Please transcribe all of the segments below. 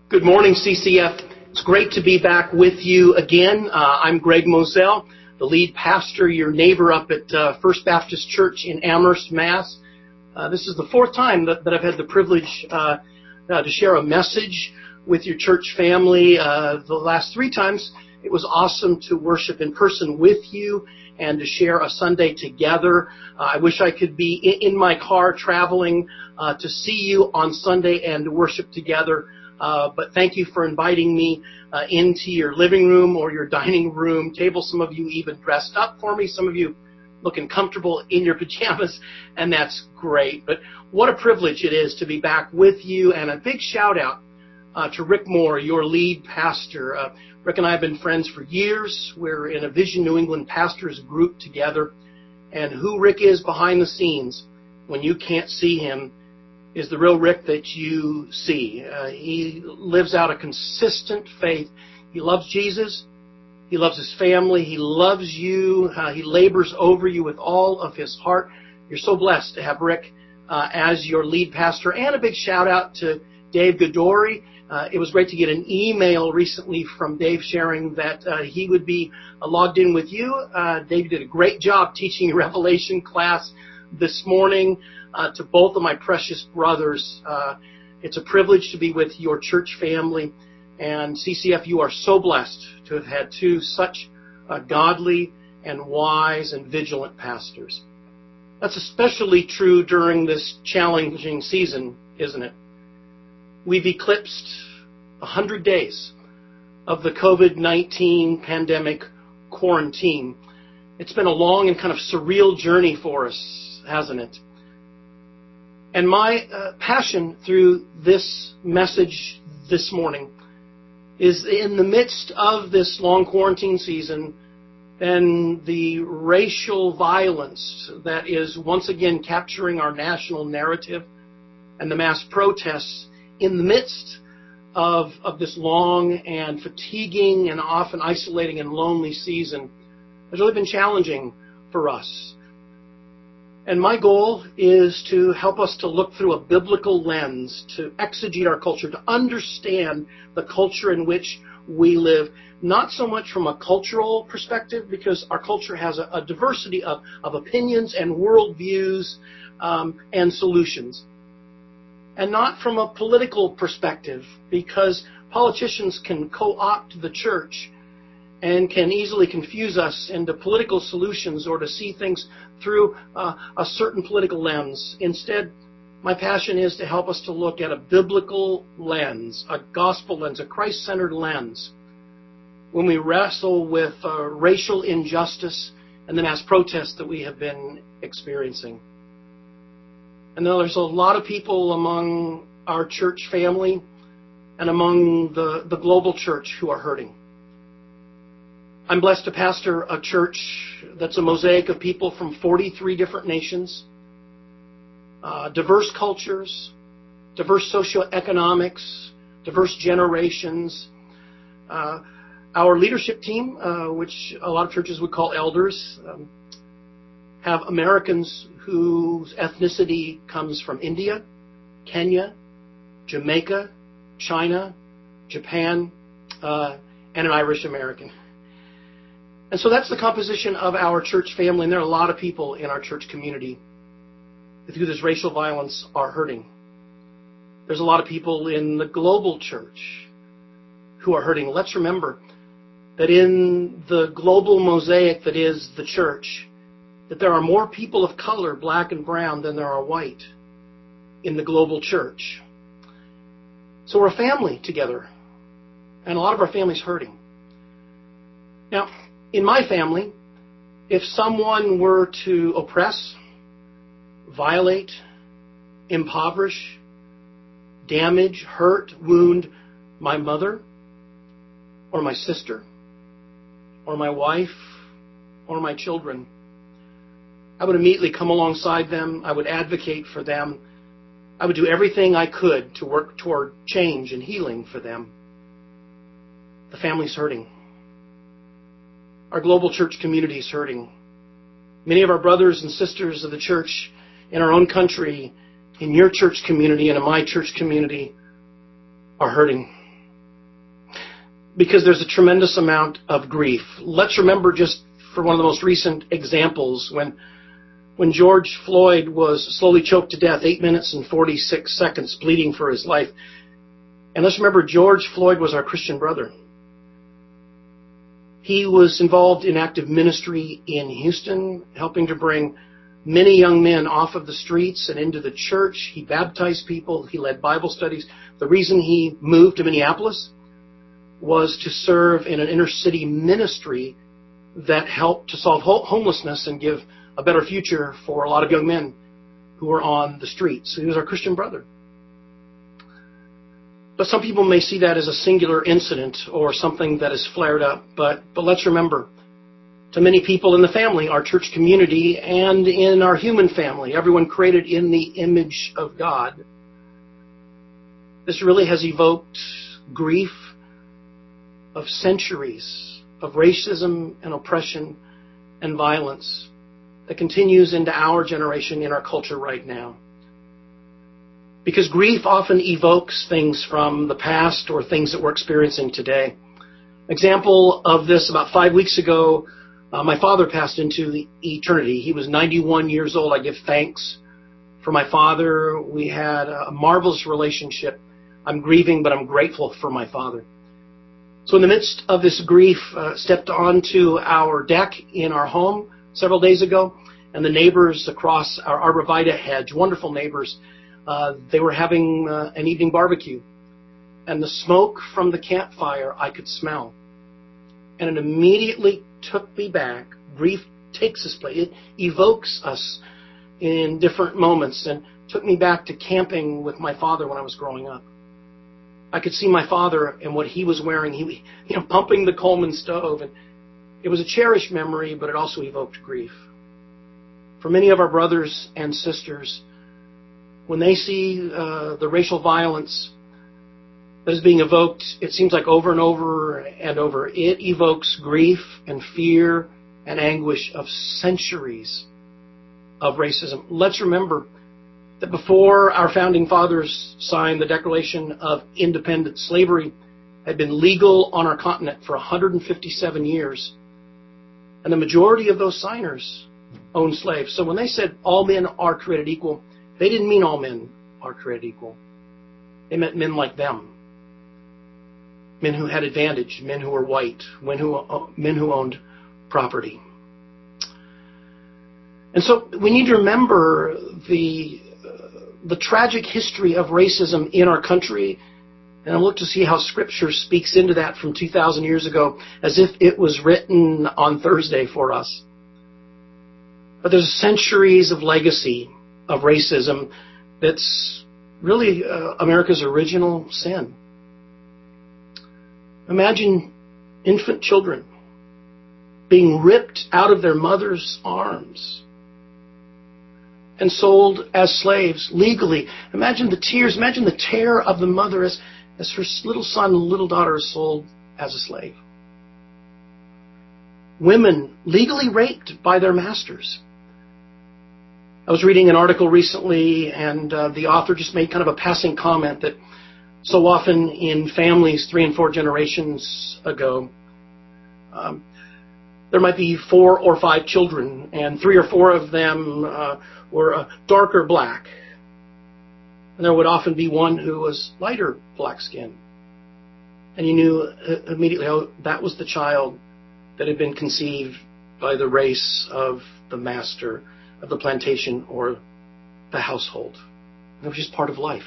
Good morning, CCF. It's great to be back with you again. I'm Greg Moselle, the lead pastor, your neighbor up at First Baptist Church in Amherst, Mass. This is the fourth time that I've had the privilege to share a message with your church family. The last three times, it was awesome to worship in person with you and to share a Sunday together. I wish I could be in my car traveling to see you on Sunday and to worship together. But thank you for inviting me into your living room or your dining room table. Some of you even dressed up for me. Some of you looking comfortable in your pajamas, and that's great. But what a privilege it is to be back with you. And a big shout out to Rick Moore, your lead pastor. Rick and I have been friends for years. We're in a Vision New England pastors group together. And who Rick is behind the scenes when you can't see him is the real Rick that you see. He lives out a consistent faith. He loves Jesus. He loves his family. He loves you. He labors over you with all of his heart. You're so blessed to have Rick as your lead pastor. And a big shout out to Dave Goodori. It was great to get an email recently from Dave sharing that he would be logged in with you. Dave did a great job teaching Revelation class this morning. To both of my precious brothers, it's a privilege to be with your church family. And CCF, you are so blessed to have had two such godly and wise and vigilant pastors. That's especially true during this challenging season, isn't it? We've eclipsed 100 days of the COVID-19 pandemic quarantine. It's been a long and kind of surreal journey for us, hasn't it? And my passion through this message this morning is in the midst of this long quarantine season and the racial violence that is once again capturing our national narrative and the mass protests in the midst of this long and fatiguing and often isolating and lonely season has really been challenging for us. And my goal is to help us to look through a biblical lens, to exegete our culture, to understand the culture in which we live, not so much from a cultural perspective, because our culture has a diversity of opinions and worldviews and solutions. And not from a political perspective, because politicians can co-opt the church and can easily confuse us into political solutions or to see things through a certain political lens. Instead, my passion is to help us to look at a biblical lens, a gospel lens, a Christ-centered lens, when we wrestle with racial injustice and the mass protests that we have been experiencing. And there's a lot of people among our church family and among the global church who are hurting. I'm blessed to pastor a church that's a mosaic of people from 43 different nations, diverse cultures, diverse socioeconomics, diverse generations. Our leadership team, which a lot of churches would call elders, have Americans whose ethnicity comes from India, Kenya, Jamaica, China, Japan, and an Irish American. And so that's the composition of our church family, and there are a lot of people in our church community that through this racial violence are hurting. There's a lot of people in the global church who are hurting. Let's remember that in the global mosaic that is the church, that there are more people of color, black and brown, than there are white in the global church. So we're a family together, and a lot of our family's hurting. Now, in my family, if someone were to oppress, violate, impoverish, damage, hurt, wound my mother, or my sister, or my wife, or my children, I would immediately come alongside them. I would advocate for them. I would do everything I could to work toward change and healing for them. The family's hurting. Our global church community is hurting. Many of our brothers and sisters of the church in our own country, in your church community and in my church community, are hurting. because there's a tremendous amount of grief. Let's remember, just for one of the most recent examples, when George Floyd was slowly choked to death, 8 minutes and 46 seconds, bleeding for his life. And let's remember, George Floyd was our Christian brother. He was involved in active ministry in Houston, helping to bring many young men off of the streets and into the church. He baptized people. He led Bible studies. The reason he moved to Minneapolis was to serve in an inner city ministry that helped to solve homelessness and give a better future for a lot of young men who were on the streets. So he was our Christian brother. But some people may see that as a singular incident or something that has flared up. But let's remember, to many people in the family, our church community, and in our human family, everyone created in the image of God, this really has evoked grief of centuries of racism and oppression and violence that continues into our generation in our culture right now. Because grief often evokes things from the past or things that we're experiencing today. Example of this, about 5 weeks ago, my father passed into the eternity. He was 91 years old. I give thanks for my father. We had a marvelous relationship. I'm grieving, but I'm grateful for my father. So in the midst of this grief, stepped onto our deck in our home several days ago, and the neighbors across our arborvitae hedge, wonderful neighbors, they were having an evening barbecue. And the smoke from the campfire I could smell. And it immediately took me back. Grief takes us place. It evokes us in different moments and took me back to camping with my father when I was growing up. I could see my father and what he was wearing. He pumping the Coleman stove. And it was a cherished memory, but it also evoked grief. For many of our brothers and sisters, when they see the racial violence that is being evoked, it seems like over and over and over, it evokes grief and fear and anguish of centuries of racism. Let's remember that before our founding fathers signed the Declaration of Independence, slavery had been legal on our continent for 157 years. And the majority of those signers owned slaves. So when they said all men are created equal, they didn't mean all men are created equal. They meant men like them. Men who had advantage, men who were white, men who owned property. And so we need to remember the tragic history of racism in our country, and I look to see how Scripture speaks into that from 2,000 years ago as if it was written on Thursday for us. But there's centuries of legacy of racism that's really America's original sin. Imagine infant children being ripped out of their mother's arms and sold as slaves legally. Imagine the tears, imagine the terror of the mother as her little son and little daughter is sold as a slave. Women legally raped by their masters. I was reading an article recently, and the author just made kind of a passing comment that so often in families 3 and 4 generations ago, there might be 4 or 5 children, and 3 or 4 of them were darker black. And there would often be one who was lighter black skin. And you knew immediately, oh, that was the child that had been conceived by the race of the master of the plantation or the household. And it was just part of life.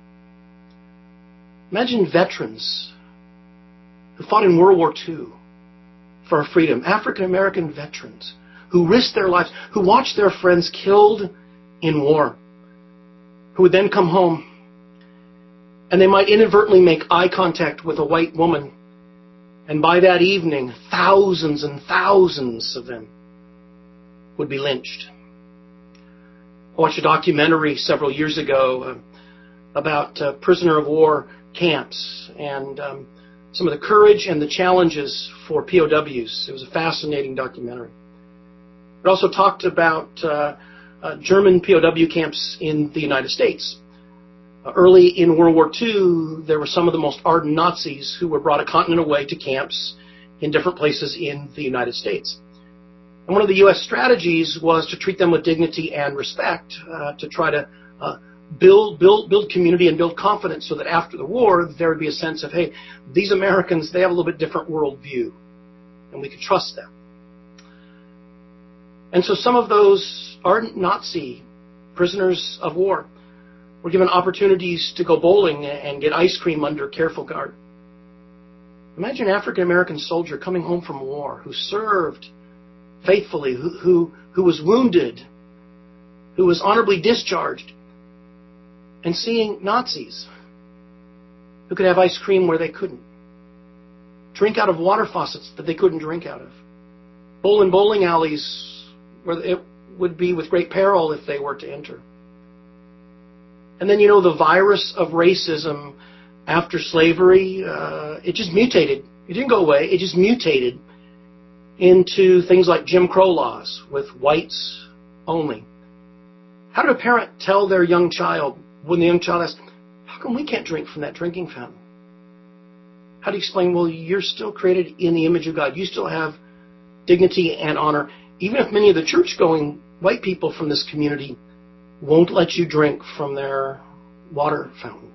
Imagine veterans who fought in World War II for our freedom, African American veterans who risked their lives, who watched their friends killed in war, who would then come home and they might inadvertently make eye contact with a white woman, and by that evening, thousands and thousands of them would be lynched. I watched a documentary several years ago about prisoner of war camps and some of the courage and the challenges for POWs. It was a fascinating documentary. It also talked about German POW camps in the United States. Early in World War II, there were some of the most ardent Nazis who were brought a continent away to camps in different places in the United States. And one of the U.S. strategies was to treat them with dignity and respect, to try to build community and build confidence so that after the war, there would be a sense of, hey, these Americans, they have a little bit different worldview, and we could trust them. And so some of those ardent Nazi prisoners of war were given opportunities to go bowling and get ice cream under careful guard. Imagine an African American soldier coming home from war who served faithfully, who was wounded, who was honorably discharged, and seeing Nazis who could have ice cream where they couldn't, drink out of water faucets that they couldn't drink out of, bowl in bowling alleys where it would be with great peril if they were to enter. And then, the virus of racism after slavery, it just mutated. It didn't go away. It just mutated into things like Jim Crow laws with whites only. How did a parent tell their young child when the young child asked, how come we can't drink from that drinking fountain? How do you explain, well, you're still created in the image of God. You still have dignity and honor. Even if many of the church-going white people from this community won't let you drink from their water fountain.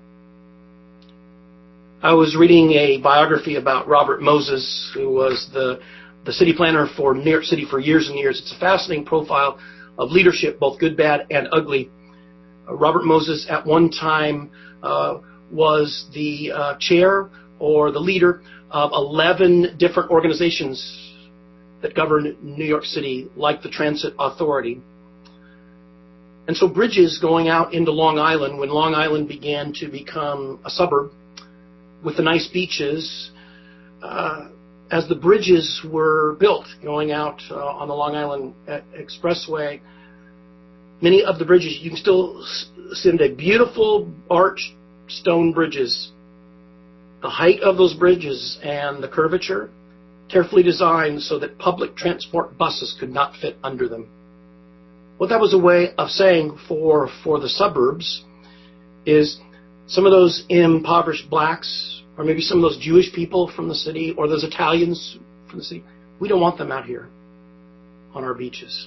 I was reading a biography about Robert Moses, who was the city planner for New York City for years and years. It's a fascinating profile of leadership, both good, bad, and ugly. Robert Moses at one time was the chair or the leader of 11 different organizations that govern New York City, like the Transit Authority. And so bridges going out into Long Island, when Long Island began to become a suburb with the nice beaches, as the bridges were built going out on the Long Island Expressway, many of the bridges, you can still see them today, beautiful arched stone bridges. The height of those bridges and the curvature, carefully designed so that public transport buses could not fit under them. What that was a way of saying for the suburbs is some of those impoverished blacks, or maybe some of those Jewish people from the city, or those Italians from the city, we don't want them out here on our beaches.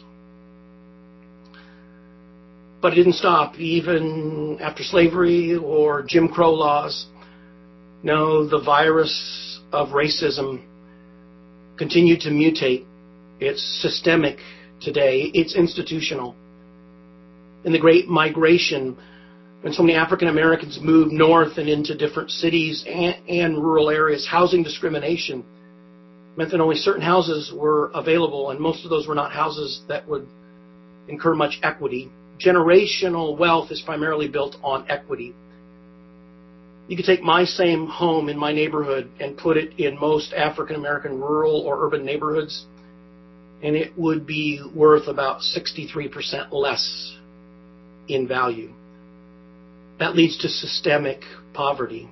But it didn't stop even after slavery or Jim Crow laws. No, the virus of racism continued to mutate. It's systemic today. It's institutional. In the Great Migration, when so many African Americans moved north and into different cities and rural areas, housing discrimination meant that only certain houses were available, and most of those were not houses that would incur much equity. Generational wealth is primarily built on equity. You could take my same home in my neighborhood and put it in most African American rural or urban neighborhoods, and it would be worth about 63% less in value. That leads to systemic poverty.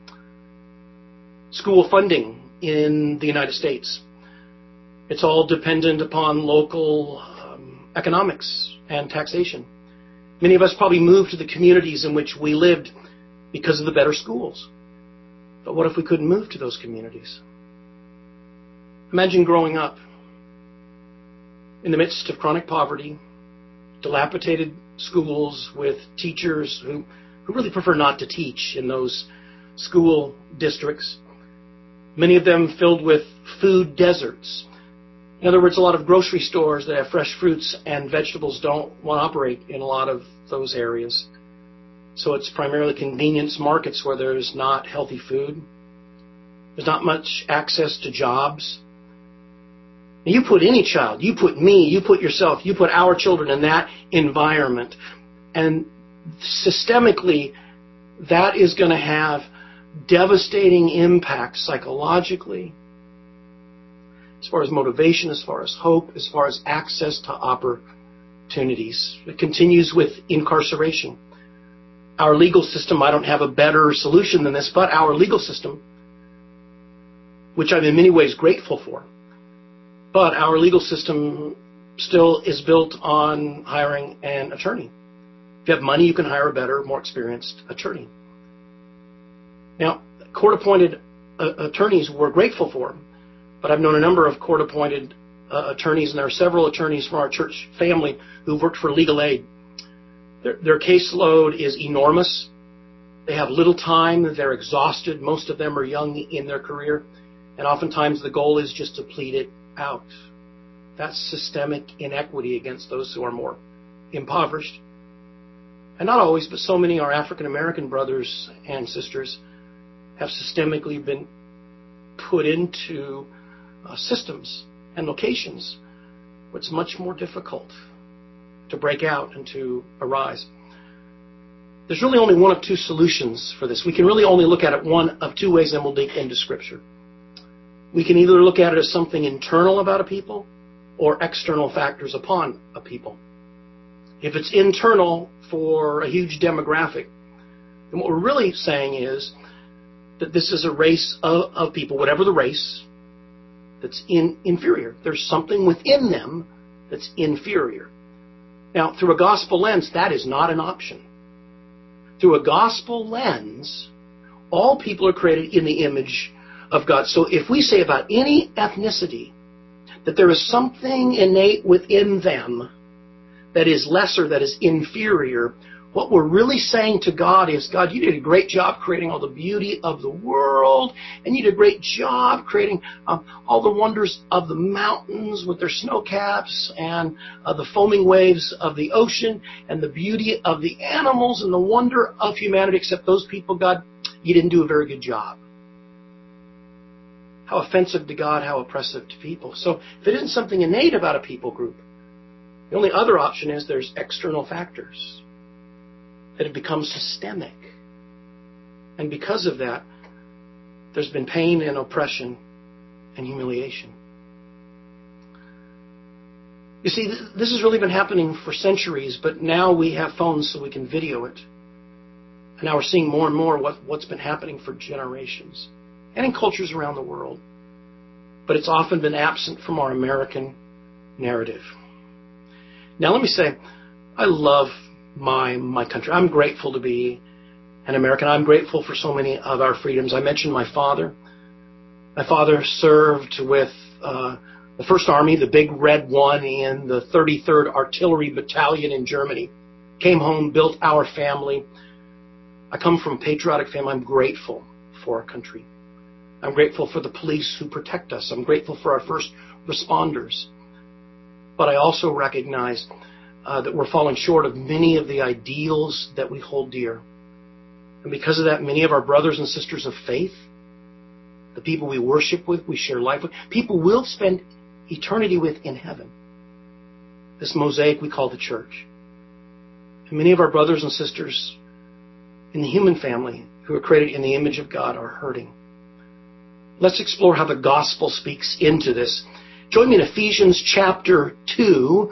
School funding in the United States, it's all dependent upon local economics and taxation. Many of us probably moved to the communities in which we lived because of the better schools. But what if we couldn't move to those communities? Imagine growing up in the midst of chronic poverty, dilapidated schools with teachers who really prefer not to teach in those school districts, many of them filled with food deserts. In other words, a lot of grocery stores that have fresh fruits and vegetables don't want to operate in a lot of those areas. So it's primarily convenience markets where there's not healthy food. There's not much access to jobs. You put any child, you put me, you put yourself, you put our children in that environment. And systemically, that is going to have devastating impact psychologically, as far as motivation, as far as hope, as far as access to opportunities. It continues with incarceration. Our legal system, I don't have a better solution than this, but our legal system, which I'm in many ways grateful for, but our legal system still is built on hiring an attorney. If you have money, you can hire a better, more experienced attorney. Now, court-appointed attorneys we're grateful for, but I've known a number of court-appointed attorneys, and there are several attorneys from our church family who've worked for legal aid. Their caseload is enormous. They have little time. They're exhausted. Most of them are young in their career. And oftentimes the goal is just to plead it out. That's systemic inequity against those who are more impoverished. And not always, but so many of our African American brothers and sisters have systemically been put into systems and locations where it's much more difficult to break out and to arise. There's really only one of two solutions for this. We can really only look at it one of two ways, and we'll dig into Scripture. We can either look at it as something internal about a people or external factors upon a people. If it's internal for a huge demographic, then what we're really saying is that this is a race of people, whatever the race, that's inferior. There's something within them that's inferior. Now, through a gospel lens, that is not an option. Through a gospel lens, all people are created in the image of God. So if we say about any ethnicity that there is something innate within them that is lesser, that is inferior, what we're really saying to God is, God, you did a great job creating all the beauty of the world, and you did a great job creating all the wonders of the mountains with their snow caps, and the foaming waves of the ocean, and the beauty of the animals, and the wonder of humanity, except those people, God, you didn't do a very good job. How offensive to God, how oppressive to people. So if it isn't something innate about a people group, the only other option is there's external factors that have become systemic. And because of that, there's been pain and oppression and humiliation. You see, this has really been happening for centuries, but now we have phones so we can video it. And now we're seeing more and more what's been happening for generations and in cultures around the world. But it's often been absent from our American narrative. Now let me say, I love my country. I'm grateful to be an American. I'm grateful for so many of our freedoms. I mentioned my father. My father served with the First Army, the Big Red One, in the 33rd Artillery Battalion in Germany. Came home, built our family. I come from a patriotic family. I'm grateful for our country. I'm grateful for the police who protect us. I'm grateful for our first responders. But I also recognize that we're falling short of many of the ideals that we hold dear. And because of that, many of our brothers and sisters of faith, the people we worship with, we share life with, people we'll spend eternity with in heaven. This mosaic we call the church. And many of our brothers and sisters in the human family who are created in the image of God are hurting. Let's explore how the gospel speaks into this. Join me in Ephesians chapter 2.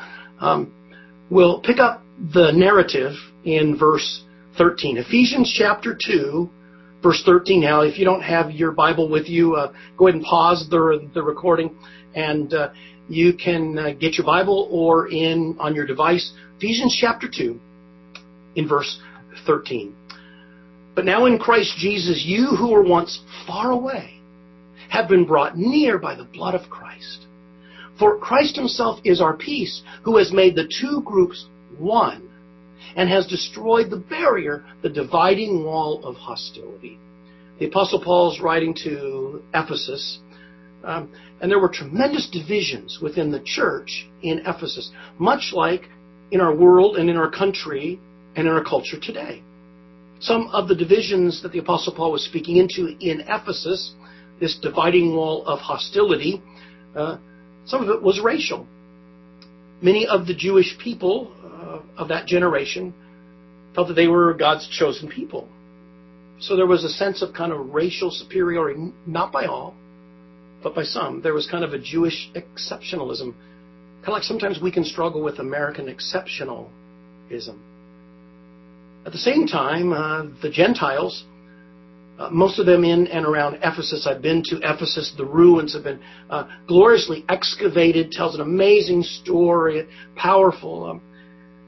We'll pick up the narrative in verse 13. Ephesians chapter 2, verse 13. Now, if you don't have your Bible with you, go ahead and pause the recording, and you can get your Bible or on your device. Ephesians chapter 2, in verse 13. But now in Christ Jesus, you who were once far away have been brought near by the blood of Christ. For Christ himself is our peace, who has made the two groups one and has destroyed the barrier, the dividing wall of hostility. The Apostle Paul is writing to Ephesus, and there were tremendous divisions within the church in Ephesus, much like in our world and in our country and in our culture today. Some of the divisions that the Apostle Paul was speaking into in Ephesus, this dividing wall of hostility, some of it was racial. Many of the Jewish people of that generation felt that they were God's chosen people. So there was a sense of kind of racial superiority, not by all, but by some. There was kind of a Jewish exceptionalism, kind of like sometimes we can struggle with American exceptionalism. At the same time, the Gentiles, most of them in and around Ephesus, I've been to Ephesus, the ruins have been gloriously excavated, tells an amazing story, powerful.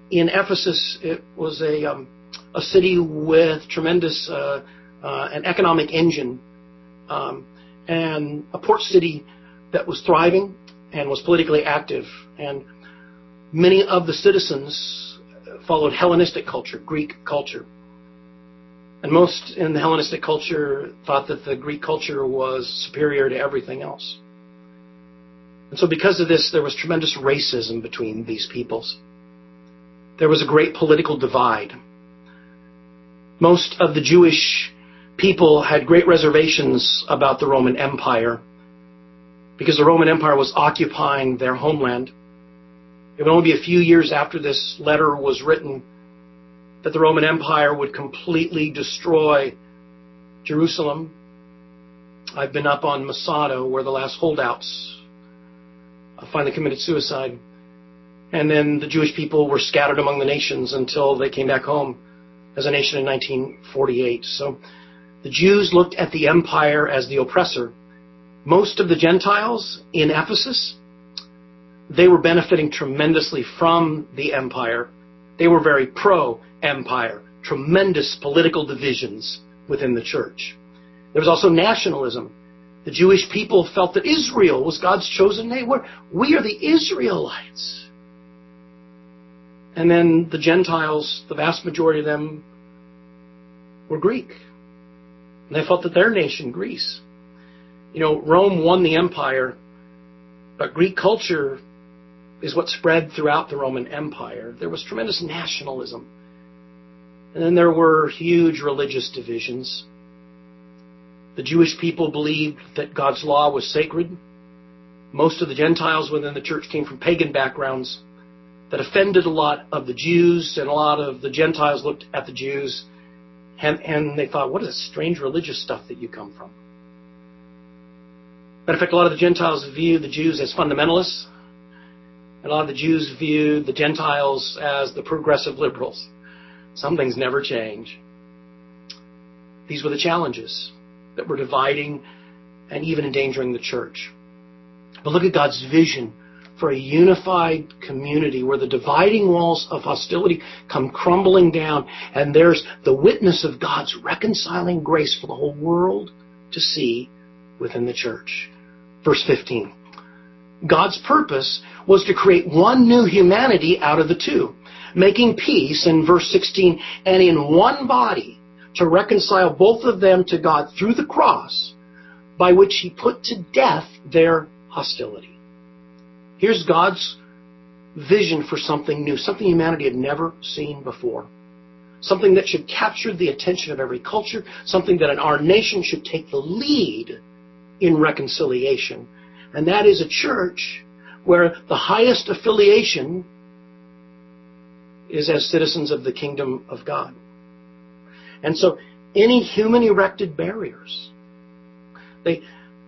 in Ephesus, it was a city with tremendous an economic engine, and a port city that was thriving and was politically active. And many of the citizens followed Hellenistic culture, Greek culture. And most in the Hellenistic culture thought that the Greek culture was superior to everything else. And so because of this, there was tremendous racism between these peoples. There was a great political divide. Most of the Jewish people had great reservations about the Roman Empire because the Roman Empire was occupying their homeland. It would only be a few years after this letter was written that the Roman Empire would completely destroy Jerusalem. I've been up on Masada, where the last holdouts finally committed suicide. And then the Jewish people were scattered among the nations until they came back home as a nation in 1948. So the Jews looked at the empire as the oppressor. Most of the Gentiles in Ephesus, they were benefiting tremendously from the empire. They were very pro-empire, tremendous political divisions within the church. There was also nationalism. The Jewish people felt that Israel was God's chosen nation. We are the Israelites. And then the Gentiles, the vast majority of them, were Greek. And they felt that their nation, Greece. You know, Rome won the empire, but Greek culture is what spread throughout the Roman Empire. There was tremendous nationalism. And then there were huge religious divisions. The Jewish people believed that God's law was sacred. Most of the Gentiles within the church came from pagan backgrounds that offended a lot of the Jews, and a lot of the Gentiles looked at the Jews and they thought, what is this strange religious stuff that you come from? Matter of fact, a lot of the Gentiles viewed the Jews as fundamentalists. A lot of the Jews viewed the Gentiles as the progressive liberals. Some things never change. These were the challenges that were dividing and even endangering the church. But look at God's vision for a unified community where the dividing walls of hostility come crumbling down, and there's the witness of God's reconciling grace for the whole world to see within the church. Verse 15. God's purpose was to create one new humanity out of the two, making peace, in verse 16, and in one body to reconcile both of them to God through the cross, by which he put to death their hostility. Here's God's vision for something new, something humanity had never seen before, something that should capture the attention of every culture, something that in our nation should take the lead in reconciliation. And that is a church where the highest affiliation is as citizens of the kingdom of God. And so any human erected barriers, they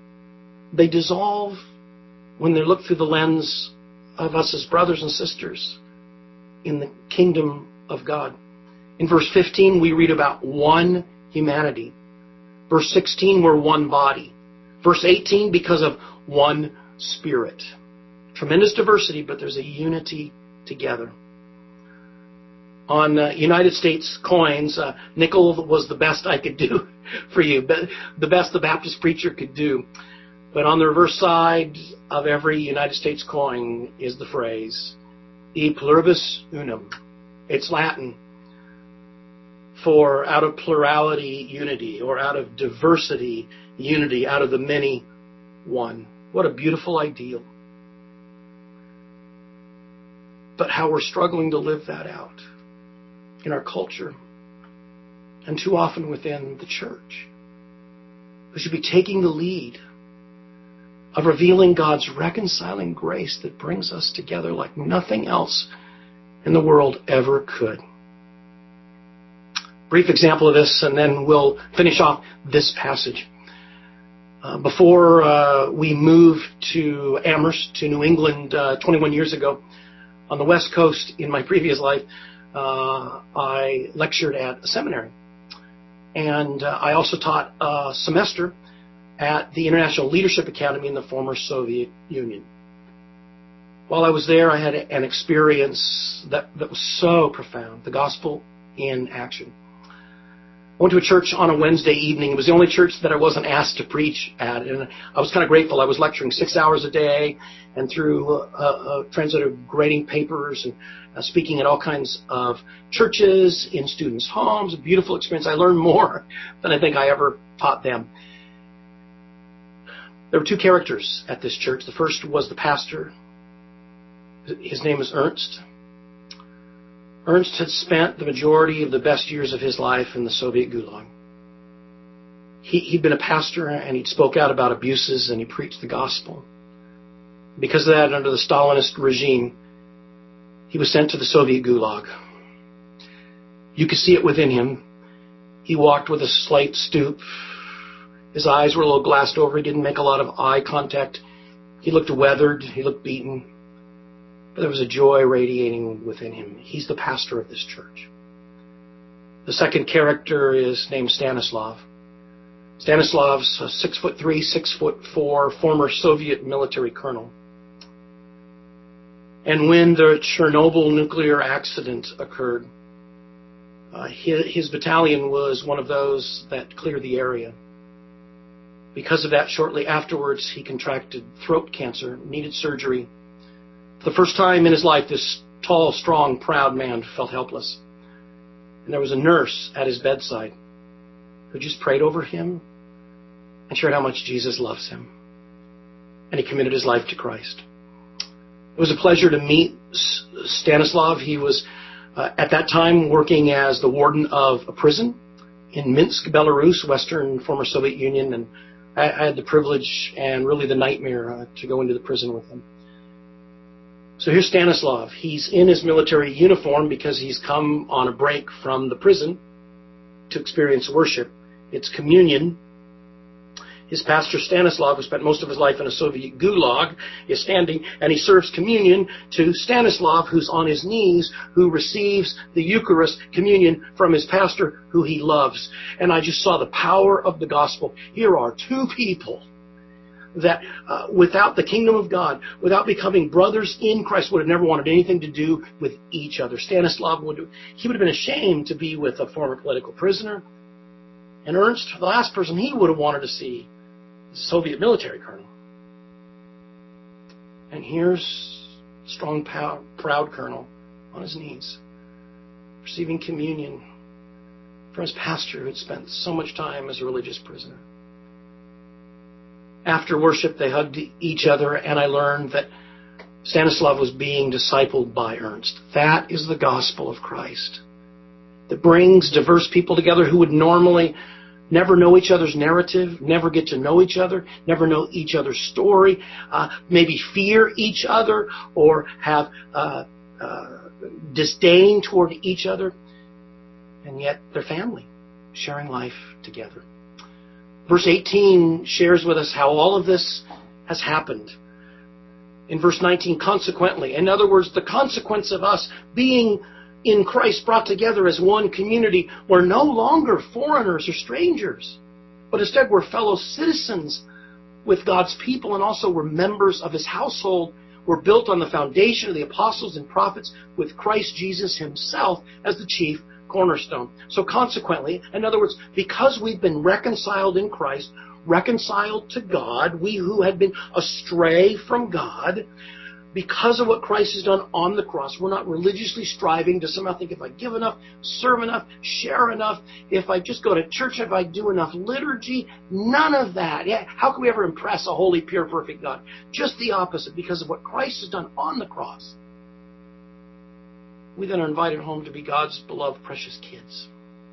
dissolve when they look through the lens of us as brothers and sisters in the kingdom of God. In verse 15, we read about one humanity. Verse 16, we're one body. Verse 18, because of one Spirit. Tremendous diversity, but there's a unity together. On United States coins, nickel was the best I could do for you, but the best the Baptist preacher could do. But on the reverse side of every United States coin is the phrase, E pluribus unum. It's Latin for out of plurality, unity, or out of diversity, unity, out of the many, one. What a beautiful ideal. But how we're struggling to live that out in our culture and too often within the church. We should be taking the lead of revealing God's reconciling grace that brings us together like nothing else in the world ever could. Brief example of this, and then we'll finish off this passage. Before we moved to Amherst, to New England 21 years ago, on the West Coast in my previous life, I lectured at a seminary. And I also taught a semester at the International Leadership Academy in the former Soviet Union. While I was there, I had an experience that was so profound. The gospel in action. I went to a church on a Wednesday evening. It was the only church that I wasn't asked to preach at. And I was kind of grateful. I was lecturing 6 hours a day and through translated grading papers and speaking at all kinds of churches, in students' homes. A beautiful experience. I learned more than I think I ever taught them. There were two characters at this church. The first was the pastor. His name is Ernst. Ernst had spent the majority of the best years of his life in the Soviet Gulag. He'd been a pastor, and he'd spoke out about abuses, and he preached the gospel. Because of that, under the Stalinist regime, he was sent to the Soviet Gulag. You could see it within him. He walked with a slight stoop. His eyes were a little glassed over. He didn't make a lot of eye contact. He looked weathered. He looked beaten. But there was a joy radiating within him. He's the pastor of this church. The second character is named Stanislav. Stanislav's 6'3", 6'4", former Soviet military colonel. And when the Chernobyl nuclear accident occurred, his battalion was one of those that cleared the area. Because of that, shortly afterwards, he contracted throat cancer, needed surgery. For the first time in his life, this tall, strong, proud man felt helpless. And there was a nurse at his bedside who just prayed over him and shared how much Jesus loves him. And he committed his life to Christ. It was a pleasure to meet Stanislav. He was, at that time, working as the warden of a prison in Minsk, Belarus, Western former Soviet Union. And I had the privilege and really the nightmare to go into the prison with him. So here's Stanislav. He's in his military uniform because he's come on a break from the prison to experience worship. It's communion. His pastor, Stanislav, who spent most of his life in a Soviet gulag, is standing and he serves communion to Stanislav, who's on his knees, who receives the Eucharist, communion, from his pastor, who he loves. And I just saw the power of the gospel. Here are two people that without the kingdom of God, without becoming brothers in Christ, would have never wanted anything to do with each other. Stanislav would have been ashamed to be with a former political prisoner. And Ernst, the last person he would have wanted to see, is a Soviet military colonel. And here's a strong, proud colonel on his knees, receiving communion from his pastor who had spent so much time as a religious prisoner. After worship, they hugged each other, and I learned that Stanislav was being discipled by Ernst. That is the gospel of Christ that brings diverse people together who would normally never know each other's narrative, never get to know each other, never know each other's story, maybe fear each other or have disdain toward each other, and yet they're family, sharing life together. Verse 18 shares with us how all of this has happened. In verse 19, consequently, in other words, the consequence of us being in Christ brought together as one community, we're no longer foreigners or strangers, but instead we're fellow citizens with God's people, and also we're members of His household. We're built on the foundation of the apostles and prophets with Christ Jesus Himself as the chief cornerstone. So consequently, in other words, because we've been reconciled in Christ, reconciled to God, we who had been astray from God, because of what Christ has done on the cross, we're not religiously striving to somehow think if I give enough, serve enough, share enough, if I just go to church, if I do enough liturgy, none of that. Yeah, how can we ever impress a holy, pure, perfect God? Just the opposite, because of what Christ has done on the cross. We then are invited home to be God's beloved, precious kids.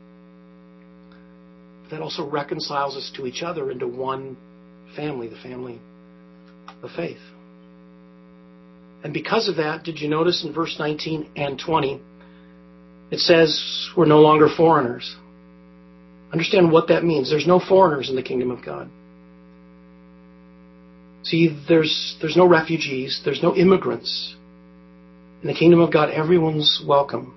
That also reconciles us to each other into one family, the family of faith. And because of that, did you notice in verse 19 and 20, it says we're no longer foreigners. Understand what that means. There's no foreigners in the kingdom of God. See, there's no refugees, there's no immigrants. In the kingdom of God, everyone's welcome.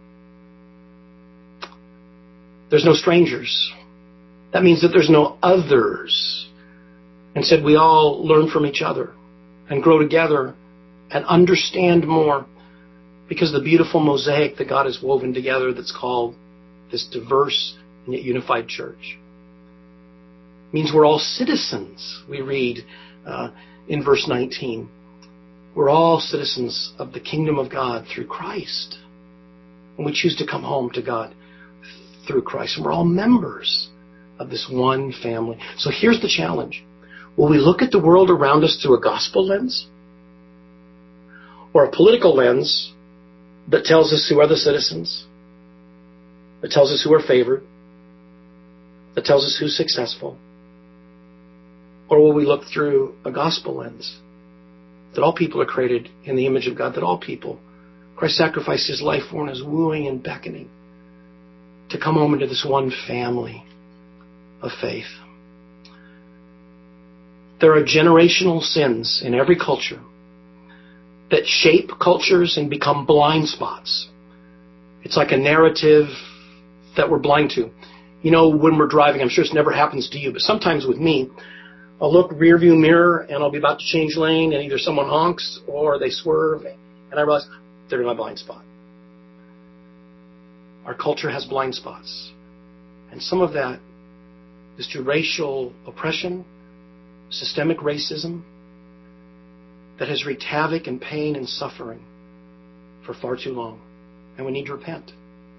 There's no strangers. That means that there's no others. Instead, we all learn from each other and grow together and understand more, because the beautiful mosaic that God has woven together that's called this diverse and yet unified church means we're all citizens. We read in verse 19, we're all citizens of the kingdom of God through Christ. And we choose to come home to God through Christ. And we're all members of this one family. So here's the challenge. Will we look at the world around us through a gospel lens? Or a political lens that tells us who are the citizens? That tells us who are favored? That tells us who's successful? Or will we look through a gospel lens? That all people are created in the image of God. That all people, Christ sacrificed his life for and is wooing and beckoning to come home into this one family of faith. There are generational sins in every culture that shape cultures and become blind spots. It's like a narrative that we're blind to. You know, when we're driving, I'm sure this never happens to you, but sometimes with me, I'll look rear view mirror and I'll be about to change lane and either someone honks or they swerve and I realize they're in my blind spot. Our culture has blind spots. And some of that is to racial oppression, systemic racism that has wreaked havoc and pain and suffering for far too long. And we need to repent.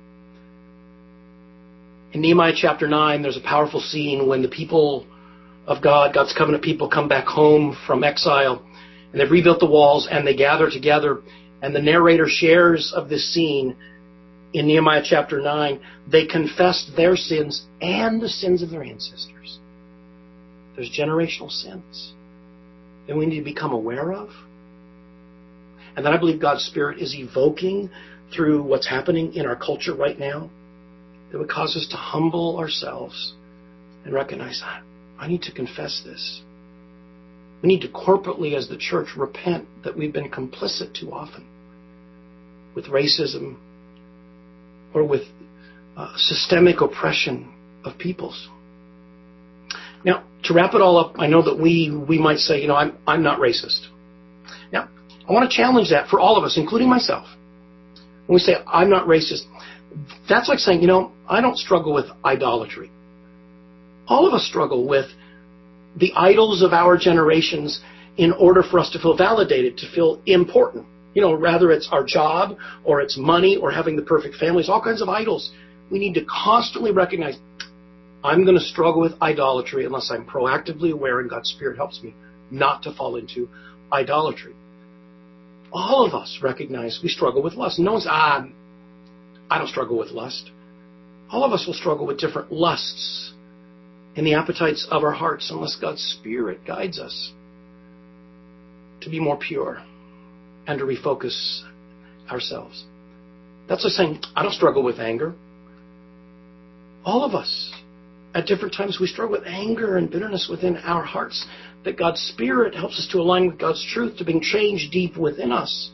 In Nehemiah chapter 9, there's a powerful scene when the people of God, God's covenant people, come back home from exile, and they've rebuilt the walls, and they gather together, and the narrator shares of this scene in Nehemiah chapter 9. They confessed their sins and the sins of their ancestors. There's generational sins that we need to become aware of, and that I believe God's Spirit is evoking through what's happening in our culture right now, that would cause us to humble ourselves and recognize that I need to confess this. We need to corporately, as the church, repent that we've been complicit too often with racism or with systemic oppression of peoples. Now, to wrap it all up, I know that we might say, you know, I'm not racist. Now, I want to challenge that for all of us, including myself. When we say, I'm not racist, that's like saying, you know, I don't struggle with idolatry. All of us struggle with the idols of our generations in order for us to feel validated, to feel important. You know, rather it's our job or it's money or having the perfect families, all kinds of idols. We need to constantly recognize, I'm going to struggle with idolatry unless I'm proactively aware and God's Spirit helps me not to fall into idolatry. All of us recognize we struggle with lust. No one's, I don't struggle with lust. All of us will struggle with different lusts in the appetites of our hearts unless God's Spirit guides us to be more pure and to refocus ourselves. That's like saying, I don't struggle with anger. All of us, at different times, we struggle with anger and bitterness within our hearts, that God's Spirit helps us to align with God's truth to bring change deep within us.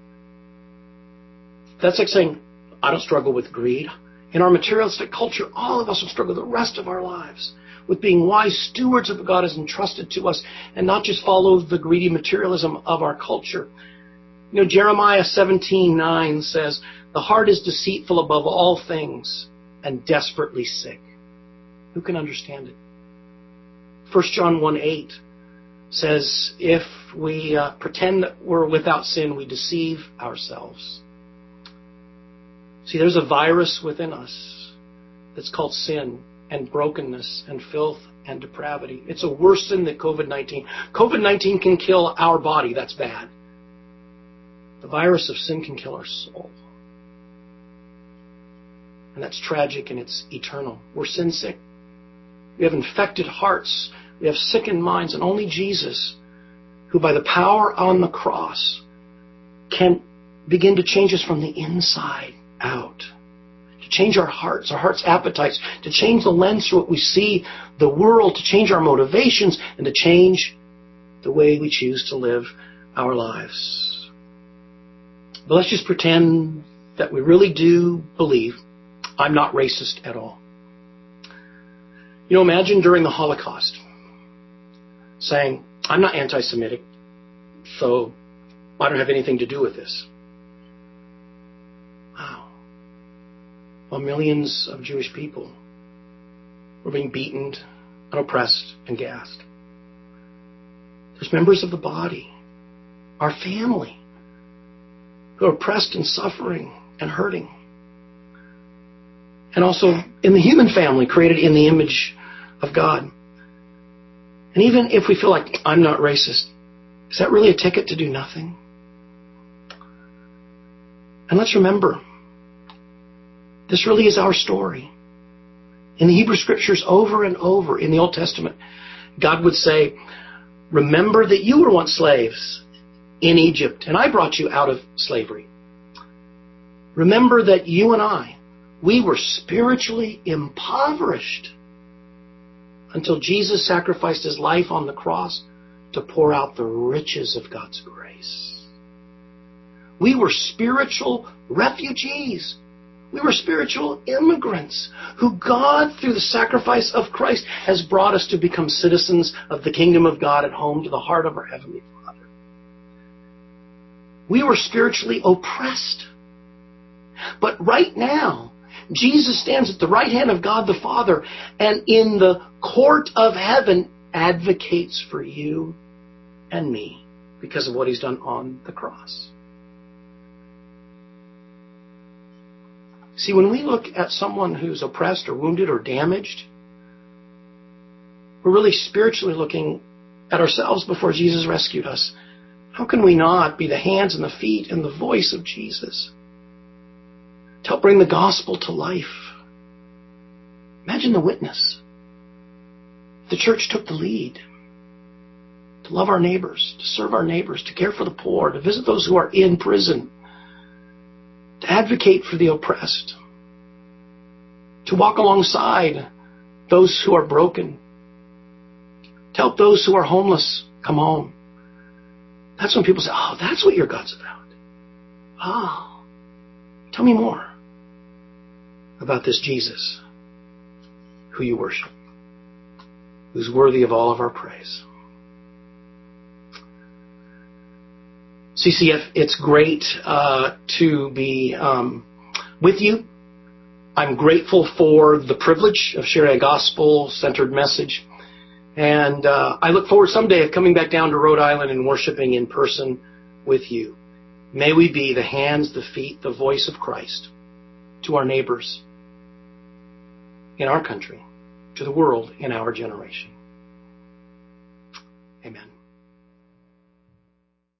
That's like saying, I don't struggle with greed. In our materialistic culture, all of us will struggle the rest of our lives with being wise stewards of what God has entrusted to us and not just follow the greedy materialism of our culture. You know, Jeremiah 17:9 says, the heart is deceitful above all things and desperately sick. Who can understand it? 1 John 1:8 says, if we pretend that we're without sin, we deceive ourselves. See, there's a virus within us that's called sin and brokenness and filth and depravity. It's a worse sin than COVID-19. COVID-19 can kill our body. That's bad. The virus of sin can kill our soul. And that's tragic and it's eternal. We're sin sick. We have infected hearts. We have sickened minds. And only Jesus, who by the power on the cross can begin to change us from the inside out. To change our hearts appetites, to change the lens through what we see the world, to change our motivations, and to change the way we choose to live our lives. But let's just pretend that we really do believe I'm not racist at all. You know, imagine during the Holocaust saying, I'm not anti-Semitic, so I don't have anything to do with this. Wow. While millions of Jewish people were being beaten and oppressed and gassed. There's members of the body, our family, who are oppressed and suffering and hurting. And also in the human family created in the image of God. And even if we feel like, I'm not racist, is that really a ticket to do nothing? And let's remember, this really is our story. In the Hebrew Scriptures, over and over in the Old Testament, God would say, remember that you were once slaves in Egypt, and I brought you out of slavery. Remember that you and I, we were spiritually impoverished until Jesus sacrificed his life on the cross to pour out the riches of God's grace. We were spiritual refugees. We were spiritual immigrants who God, through the sacrifice of Christ, has brought us to become citizens of the kingdom of God at home to the heart of our Heavenly Father. We were spiritually oppressed. But right now, Jesus stands at the right hand of God the Father and in the court of heaven advocates for you and me because of what he's done on the cross. See, when we look at someone who's oppressed or wounded or damaged, we're really spiritually looking at ourselves before Jesus rescued us. How can we not be the hands and the feet and the voice of Jesus to help bring the gospel to life? Imagine the witness. The church took the lead to love our neighbors, to serve our neighbors, to care for the poor, to visit those who are in prison, to advocate for the oppressed, to walk alongside those who are broken, to help those who are homeless come home. That's when people say, oh, that's what your God's about. Oh, tell me more about this Jesus who you worship, who's worthy of all of our praise. CCF, it's great to be with you. I'm grateful for the privilege of sharing a gospel-centered message. And I look forward someday of coming back down to Rhode Island and worshiping in person with you. May we be the hands, the feet, the voice of Christ to our neighbors in our country, to the world in our generation. Amen.